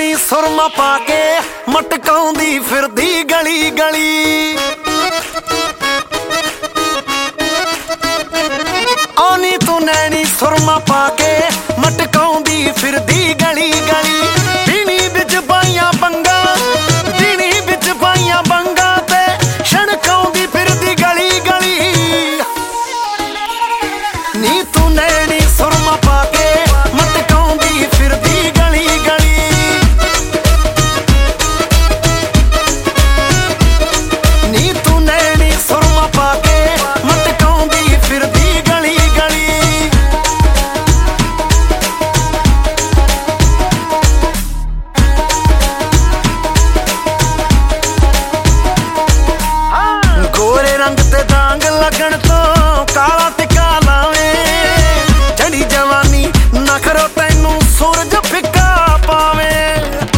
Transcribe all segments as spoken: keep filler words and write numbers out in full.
ਨੈਣੀ ਸੁਰਮਾ ਪਾ ਕੇ ਮਟਕਾਉਂਦੀ ਫਿਰਦੀ ਗਲੀ ਗਲੀ। ਆਨੀ ਤੂੰ ਨੈਣੀ ਸੁਰਮਾ ਪਾ ਕੇ ਮਟਕਾਉਂਦੀ ਫਿਰਦੀ ਗਲੀ ਗਲੀ। ਪੀਣੀ ਵਿੱਚ ਪਾਈਆਂ ਬੰਗਾ, ਪੀਣੀ ਵਿੱਚ ਪਾਈਆਂ ਬੰਗਾ ਤੇ ਛਣਕਾਉਂਦੀ ਫਿਰਦੀ ਗਲੀ ਗਲੀ। ਨੀ ਤੂੰ ਨੈਣੀ ਸੁਰਮਾ ਪਾ ਕੇ ਮਟਕਾਉਂਦੀ ਫਿਰਦੀ ਗਲੀ ਗਲੀ। ਨੀ ਤੂੰ ਨੈਣੀ ਸੁਰਮਾ ਪਾ ਕੇ ਮਟਕਾਉਂਦੀ ਫਿਰਦੀ ਗਲੀ ਗਲੀ। ਗੋਰੇ ਰੰਗ ਤੇ ਦਾਗ ਲੱਗਣ ਤੋਂ ਕਾਲਾ ਟਿੱਕਾ ਲਾਵੇਂ। ਚੜੀ ਜਵਾਨੀ ਨਖਰੋ ਤੈਨੂੰ ਸੂਰਜ ਫਿੱਕਾ ਪਾਵੇਂ।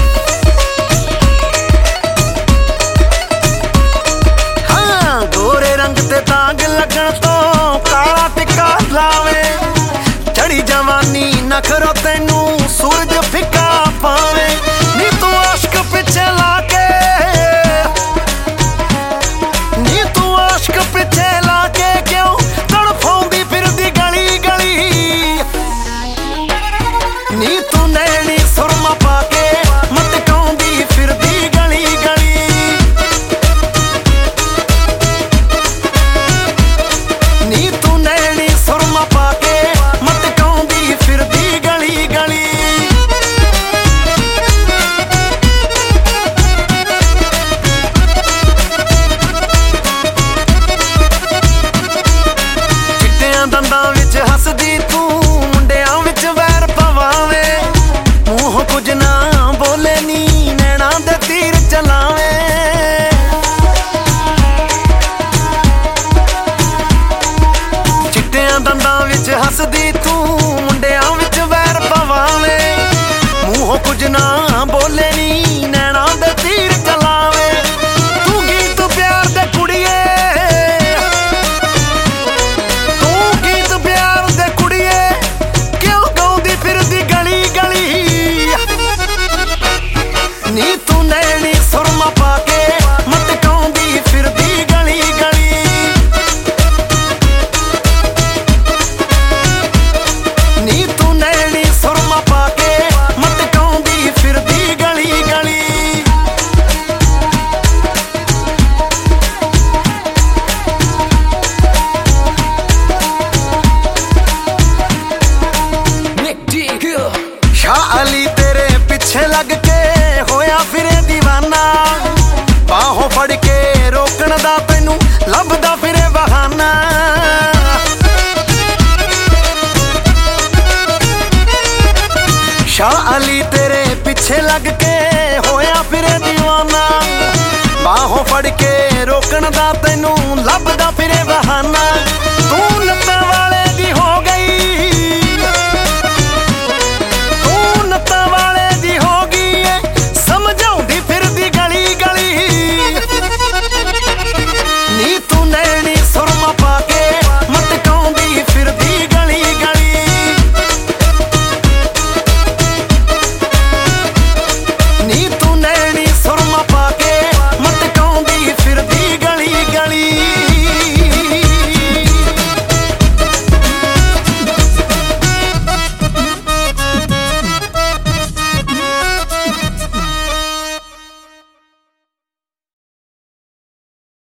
ਹਾਂ ਗੋਰੇ ਰੰਗ ਤੇ ਦਾਗ ਲੱਗਣ ਤੋਂ ਕਾਲਾ ਟਿੱਕਾ ਲਾਵੇਂ। ਚੜੀ ਜਵਾਨੀ ਨਖਰੋ ਤੈਨੂੰ ਸੂਰਜ ਫਿੱਕਾ ਪਾਵੇਂ। ਨੀ ਤੂੰ ਆਸ਼ਕ ਪਿੱਛੇ ਲਾ ਕੇ, ਨੀ ਤੂੰ ਆਸ਼ਕ ਪਿੱਛੇ ਲਾ ਕੇ ਕਿਉਂ ਤੜਫਾਉਂਦੀ ਫਿਰਦੀ ਗਲੀ ਗਲੀ। ਨੀ ਤੂੰ ਨੈਣੀ ਸੁਰਮਾ ਪਾ ਕੇ ਮਟਕਾਉਂਦੀ ਫਿਰਦੀ ਗਲੀ ਗਲੀ। ਨੀ ਤੂੰ ਨੈਣੀ ਸੁਰਮਾ ਪਾ ਕੇ ਮਟਕਾਉਂਦੀ ਫਿਰਦੀ ਗਲੀ ਗਲੀ। ਚਿੱਟਿਆਂ ਦੰਦਾਂ ਵਿੱਚ ਹੱਸਦੀ ਤੂੰ ਮੁੰਡਿਆਂ ਵਿੱਚ ਵੈਰ ਪਵਾਵੇਂ। ਮੂੰਹ ਕੁਝ ਨਾ ਬੋਲੇ ਨੀ ਨੈਣਾ ਦੇ ਤੀਰ ਚਲਾਵੇਂ। ਚਿੱਟਿਆਂ ਦੰਦਾਂ ਵਿੱਚ ਹੱਸਦੀ ਤੂੰ ਮੁੰਡਿਆਂ ਵਿੱਚ ਵੈਰ ਪਵਾਵੇਂ। ਮੂੰਹ ਕੁਝ ਨਾ ਬੋਲੇ ਨੀ ਨੈਣਾ ਦੇ ਤੀਰ ਚਲਾਵੇਂ। ਤੂੰ ਗੀਤ ਪਿਆਰ ਦੇ ਕੁੜੀਏ, ਤੂੰ ਗੀਤ ਪਿਆਰ ਦੇ ਕੁੜੀਏ ਕਿਉਂ ਗਾਉਂਦੀ ਫਿਰਦੀ ਗਲੀ ਗਲੀ। ਨੀ ਤੂੰ ਨੈਣੀ ਸੁਰਮਾ ਪਾ ਕੇ ਮਟਕਾਉਂਦੀ ਫਿਰਦੀ ਗਲੀ ਗਲੀ। ਨੀ ਤੂੰ ਨੈਣੀ ਸੁਰਮਾ ਪਾ ਕੇ ਮਟਕਾਉਂਦੀ ਫਿਰਦੀ ਗਲੀ ਗਲੀ। ਸ਼ਾਹ ਅਲੀ ਤੇਰੇ ਪਿੱਛੇ ਲੱਗ ਕੇ ਹੋਇਆ ਫਿਰੇ ਦੀਵਾਨਾ। ਬਾਹੋਂ ਫੜ ਕੇ ਰੋਕਣ ਦਾ ਤੈਨੂੰ ਲੱਭਦਾ ਫਿਰੇ ਬਹਾਨਾ। ਸ਼ਾਹ ਅਲੀ ਤੇਰੇ ਪਿੱਛੇ ਲੱਗ ਕੇ ਹੋਇਆ ਫਿਰੇ ਦੀਵਾਨਾ। ਬਾਹੋਂ ਫੜ ਕੇ ਰੋਕਣ ਦਾ ਤੈਨੂੰ ਲੱਭਦਾ ਫਿਰੇ ਬਹਾਨਾ। ਤੂੰ ਲੱਤਾਂ